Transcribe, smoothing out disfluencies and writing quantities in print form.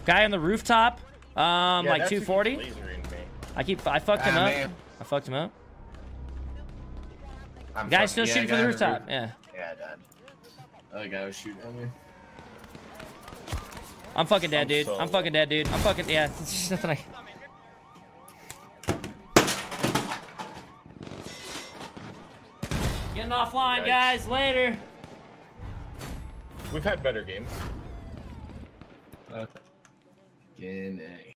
Guy on the rooftop. Yeah, Like that's who 240. keeps lasering me. I fucked him up. man. I fucked him up. I'm Guy's fucking- still shooting for guy the on rooftop. roof. Yeah. Yeah, I died. Other guy was shooting at me. I'm fucking dead, I'm dude. so I'm fucking dead, dude. I'm fucking, yeah. It's just nothing I... Getting offline, Yikes. guys. Later. We've had better games. Okay. Again,